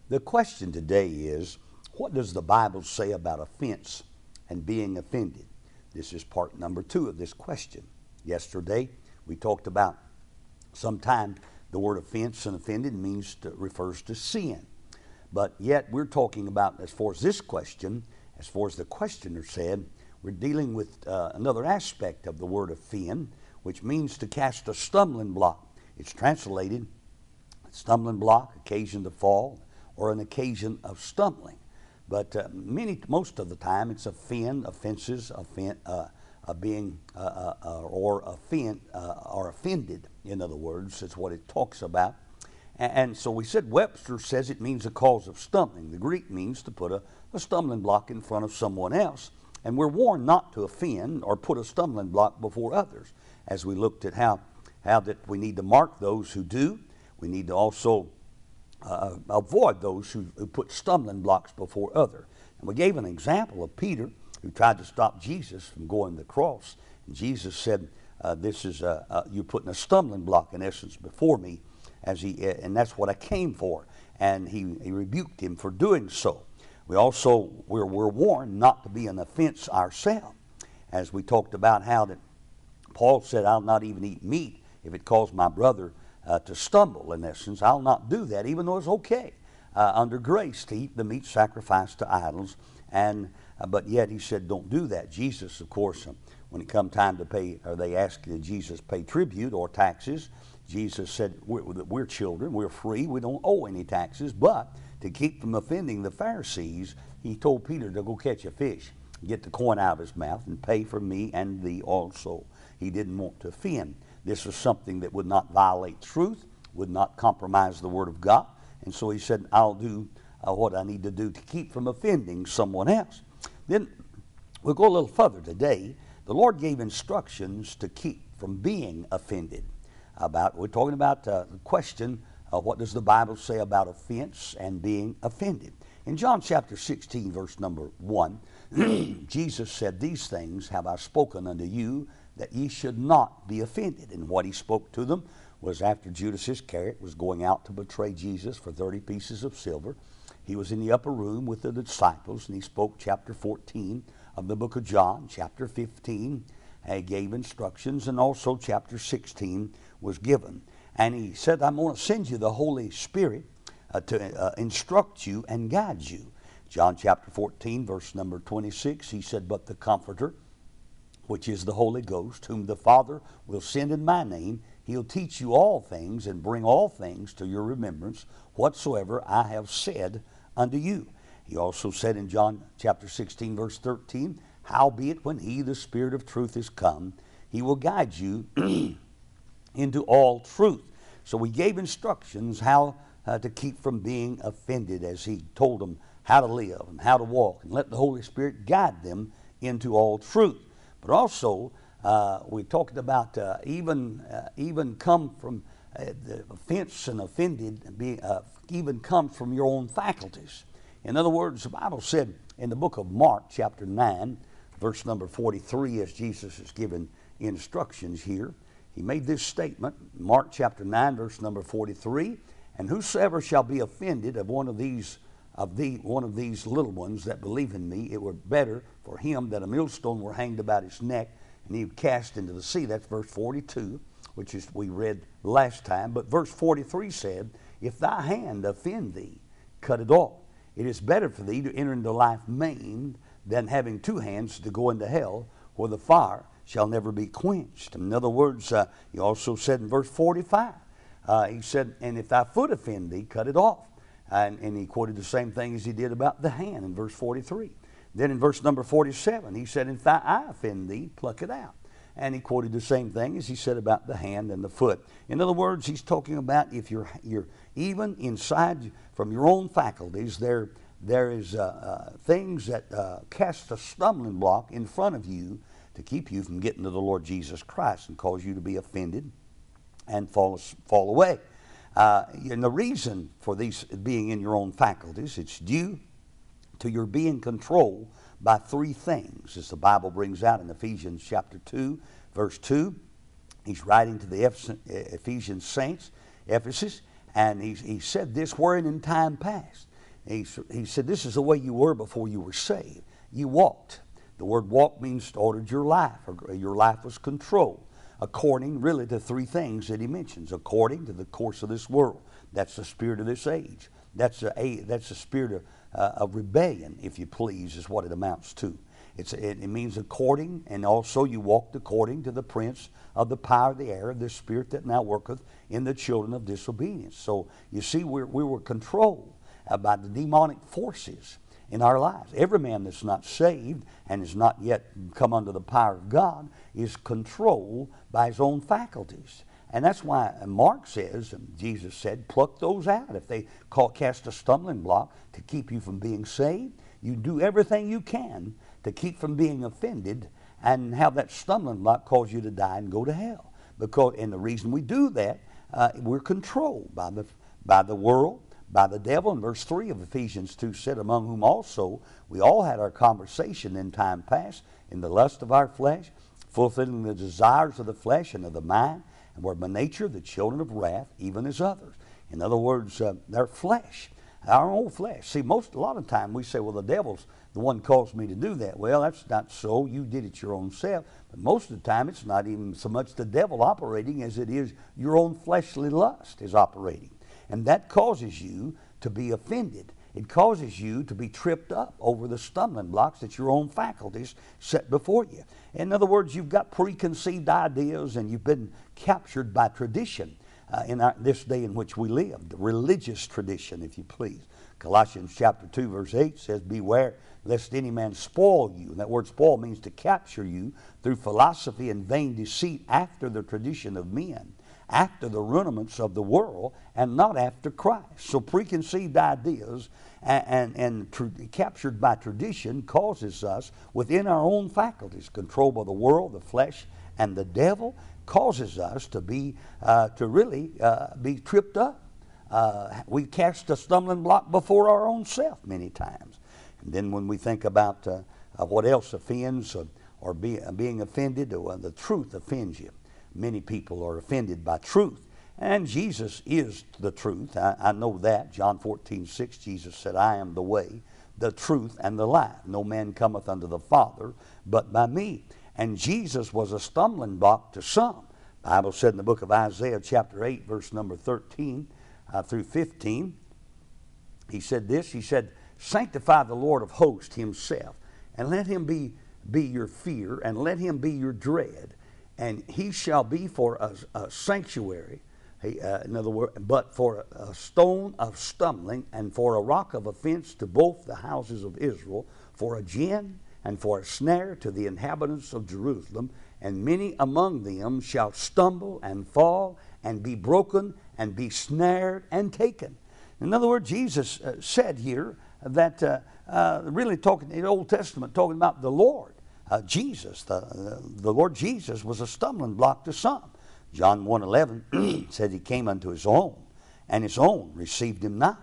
The question today is, what does the Bible say about offense and being offended? This is part number 2 of this question. Yesterday, we talked about sometimes the word offense and offended refers to sin. But yet we're talking about, as far as this question, as far as the questioner said, we're dealing with another aspect of the word offend, which means to cast a stumbling block. It's translated stumbling block, occasion to fall, or an occasion of stumbling. But most of the time, it's offenses, being or offended. In other words, is what it talks about. And so we said Webster says it means a cause of stumbling. The Greek means to put a stumbling block in front of someone else. And we're warned not to offend or put a stumbling block before others. As we looked at how that we need to mark those who do, we need to also avoid those who put stumbling blocks before others. And we gave an example of Peter, who tried to stop Jesus from going to the cross. And Jesus said, you're putting a stumbling block, in essence, before me, and that's what I came for. And he rebuked him for doing so. We're warned not to be an offense ourselves, as we talked about how that Paul said, I'll not even eat meat if it caused my brother to stumble. In essence, I'll not do that, even though it's okay under grace to eat the meat sacrificed to idols. But yet he said, don't do that. Jesus, of course, when it come time to pay, or they asked, did Jesus pay tribute or taxes? Jesus said, we're children, we're free, we don't owe any taxes. But to keep from offending the Pharisees, he told Peter to go catch a fish, get the coin out of his mouth, and pay for me and thee also. He didn't want to offend. This was something that would not violate truth, would not compromise the Word of God. And so he said, I'll do what I need to do to keep from offending someone else. Then we'll go a little further today. The Lord gave instructions to keep from being offended. We're talking about the question, what does the Bible say about offense and being offended? In John chapter 16, verse number 1, Jesus said, these things have I spoken unto you, that ye should not be offended. And what he spoke to them was after Judas Iscariot was going out to betray Jesus for 30 pieces of silver. He was in the upper room with the disciples, and he spoke chapter 14 of the book of John, chapter 15. He gave instructions, and also chapter 16 was given. And he said, I'm going to send you the Holy Spirit to instruct you and guide you. John chapter 14, verse number 26, he said, but the Comforter, which is the Holy Ghost, whom the Father will send in my name, he'll teach you all things and bring all things to your remembrance, whatsoever I have said unto you. He also said in John chapter 16, verse 13, howbeit when he, the Spirit of truth, is come, he will guide you into all truth. So we gave instructions how to keep from being offended, as he told them how to live and how to walk, and let the Holy Spirit guide them into all truth. But also, we talked about even come from the offense and offended, even comes from your own faculties. In other words, the Bible said in the book of Mark, chapter 9, verse number 43, as Jesus is given instructions here, he made this statement, Mark chapter 9, verse number 43, and whosoever shall be offended of one of these little ones that believe in me, it were better for him that a millstone were hanged about his neck and he cast into the sea. That's verse 42, which is we read last time. But verse 43 said, if thy hand offend thee, cut it off. It is better for thee to enter into life maimed than having two hands to go into hell, where the fire shall never be quenched. In other words, he also said in verse 45, he said, and if thy foot offend thee, cut it off. And he quoted the same thing as he did about the hand in verse 43. Then in verse number 47, he said, if thy eye offend thee, pluck it out. And he quoted the same thing as he said about the hand and the foot. In other words, he's talking about if you're even inside from your own faculties, there is things that cast a stumbling block in front of you to keep you from getting to the Lord Jesus Christ and cause you to be offended and fall away. And the reason for these being in your own faculties, it's due to your being controlled by three things, as the Bible brings out in Ephesians chapter 2, verse 2. He's writing to the Ephesian saints, Ephesus, and he said this, wherein in time past He said, this is the way you were before you were saved. You walked. The word walk means ordered your life, or your life was controlled, according really to three things that he mentions. According to the course of this world. That's the spirit of this age. That's the spirit of rebellion, if you please, is what it amounts to. It means according, and also you walked according to the prince of the power of the air, the spirit that now worketh in the children of disobedience. So you see, we were controlled by the demonic forces in our lives. Every man that's not saved and has not yet come under the power of God is controlled by his own faculties. And that's why Mark says, and Jesus said, pluck those out. If they cast a stumbling block to keep you from being saved, you do everything you can to keep from being offended and have that stumbling block cause you to die and go to hell. And the reason we do that, we're controlled by the world, by the devil. And verse 3 of Ephesians 2 said, among whom also we all had our conversation in time past, in the lust of our flesh, fulfilling the desires of the flesh and of the mind, and were by nature the children of wrath, even as others. In other words, their flesh, our own flesh. See, a lot of the time we say, well, the devil's the one caused me to do that. Well, that's not so. You did it your own self. But most of the time it's not even so much the devil operating as it is your own fleshly lust is operating. And that causes you to be offended. It causes you to be tripped up over the stumbling blocks that your own faculties set before you. In other words, you've got preconceived ideas and you've been captured by tradition in this day in which we live, the religious tradition, if you please. Colossians chapter 2, verse 8 says, beware lest any man spoil you. And that word spoil means to capture you through philosophy and vain deceit after the tradition of men, after the rudiments of the world, and not after Christ. So preconceived ideas and captured by tradition causes us, within our own faculties, controlled by the world, the flesh, and the devil, causes us to really be tripped up. We cast a stumbling block before our own self many times. And then when we think about what else offends or being offended, the truth offends you. Many people are offended by truth. And Jesus is the truth. I know that. John 14:6, Jesus said, I am the way, the truth, and the life. No man cometh unto the Father but by me. And Jesus was a stumbling block to some. The Bible said in the book of Isaiah chapter 8, verse number 13 through 15, he said this, he said, sanctify the Lord of hosts himself, and let him be your fear, and let him be your dread, and he shall be for a sanctuary, in other words, but for a stone of stumbling, and for a rock of offense to both the houses of Israel, for a gin and for a snare to the inhabitants of Jerusalem, and many among them shall stumble and fall and be broken and be snared and taken. In other words, Jesus said here that really talking in the Old Testament, talking about the Lord Jesus, the Lord Jesus was a stumbling block to some. John 1:11 said he came unto his own, and his own received him not.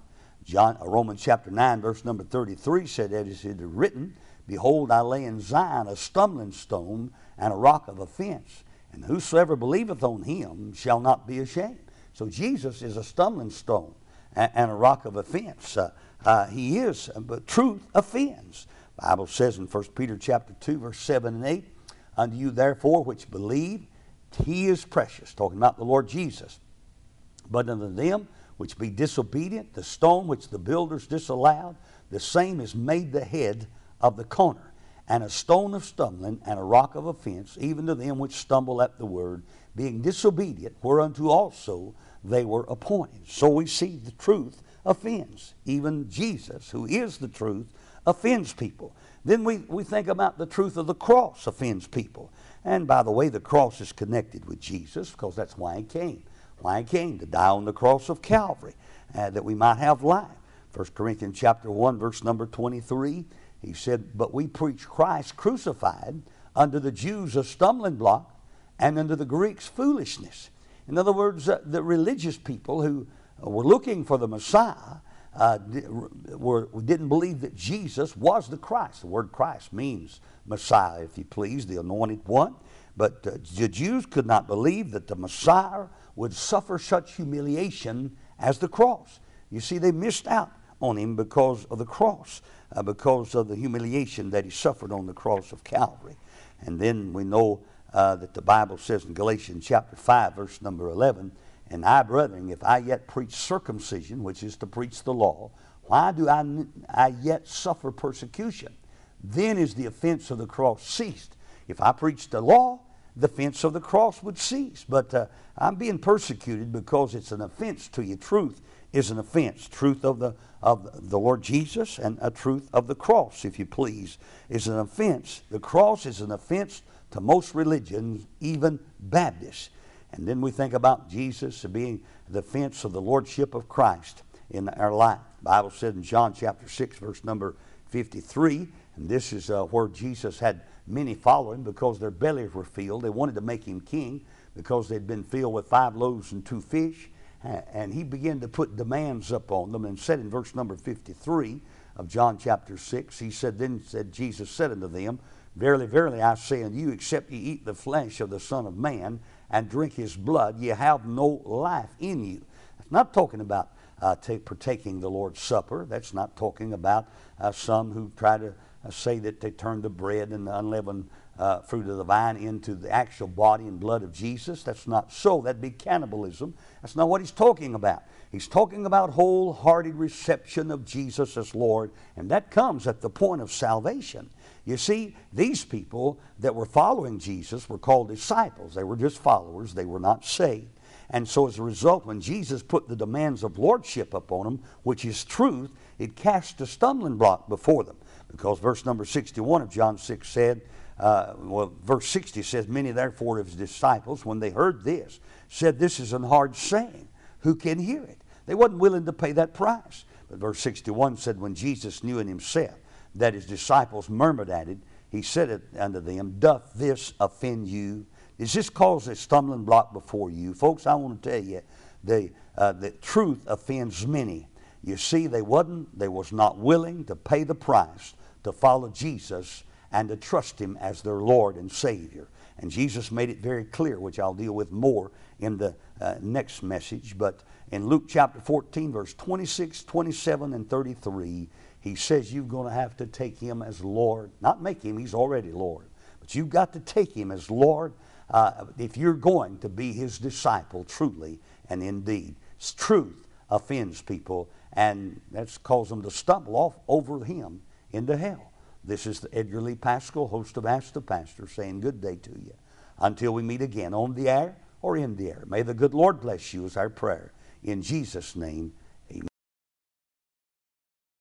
Romans chapter 9, verse number 33 said, as it is written, behold, I lay in Zion a stumbling stone and a rock of offense, and whosoever believeth on him shall not be ashamed. So Jesus is a stumbling stone and a rock of offense. He is, but truth offends. The Bible says in 1 Peter chapter 2, verse 7 and 8, unto you therefore which believe, he is precious, talking about the Lord Jesus. But unto them which be disobedient, the stone which the builders disallowed, the same is made the head of the corner, and a stone of stumbling and a rock of offense, even to them which stumble at the word, being disobedient, whereunto also they were appointed. So we see the truth offends. Even Jesus, who is the truth, offends people. Then we think about the truth of the cross offends people. And by the way, the cross is connected with Jesus, because that's why he came. Why he came, to die on the cross of Calvary, that we might have life. 1 Corinthians chapter 1, verse number 23, he said, but we preach Christ crucified, unto the Jews a stumbling block, and unto the Greeks foolishness. In other words, the religious people who were looking for the Messiah didn't believe that Jesus was the Christ. The word Christ means Messiah, if you please, the anointed one. But the Jews could not believe that the Messiah would suffer such humiliation as the cross. You see, they missed out on him because of the cross, because of the humiliation that he suffered on the cross of Calvary. And then we know that the Bible says in Galatians chapter 5, verse number 11, "And I, brethren, if I yet preach circumcision," which is to preach the law, "why do I yet suffer persecution? Then is the offense of the cross ceased." If I preached the law, the offense of the cross would cease. But I'm being persecuted because it's an offense to you. Truth is an offense. Truth of the Lord Jesus, and a truth of the cross, if you please, is an offense. The cross is an offense to most religions, even Baptists. And then we think about Jesus being the offense of the lordship of Christ in our life. The Bible said in John chapter 6, verse number 53, and this is where Jesus had many following because their bellies were filled. They wanted to make him king because they'd been filled with 5 loaves and 2 fish. And he began to put demands up on them, and said in verse number 53 of John chapter 6, he said, "Then said Jesus said unto them, Verily, verily, I say unto you, except ye eat the flesh of the Son of Man and drink his blood, ye have no life in you." It's not talking about partaking the Lord's Supper. That's not talking about some who try to say that they turn the bread and the unleavened fruit of the vine into the actual body and blood of Jesus. That's not so. That'd be cannibalism. That's not what he's talking about. He's talking about wholehearted reception of Jesus as Lord, and that comes at the point of salvation. You see, these people that were following Jesus were called disciples. They were just followers. They were not saved. And so as a result, when Jesus put the demands of lordship upon them, which is truth, it cast a stumbling block before them. Because verse number 61 of John 6 said, verse 60 says, "Many therefore of his disciples, when they heard this, said, This is an hard saying. Who can hear it?" They wasn't willing to pay that price. But verse 61 said, "When Jesus knew in himself that his disciples murmured at it, he said unto them, Doth this offend you? Does this cause a stumbling block before you?" Folks, I want to tell you, the truth offends many. You see, they was not willing to pay the price to follow Jesus and to trust him as their Lord and Savior. And Jesus made it very clear, which I'll deal with more in the next message. But in Luke chapter 14, verse 26, 27, and 33, he says you're going to have to take him as Lord. Not make him, he's already Lord. But you've got to take him as Lord if you're going to be his disciple truly and indeed. Truth offends people, and that's caused them to stumble off over him into hell. This is the Edgar Lee Pascal, host of Ask the Pastor, saying good day to you. Until we meet again on the air or in the air. May the good Lord bless you is our prayer. In Jesus' name,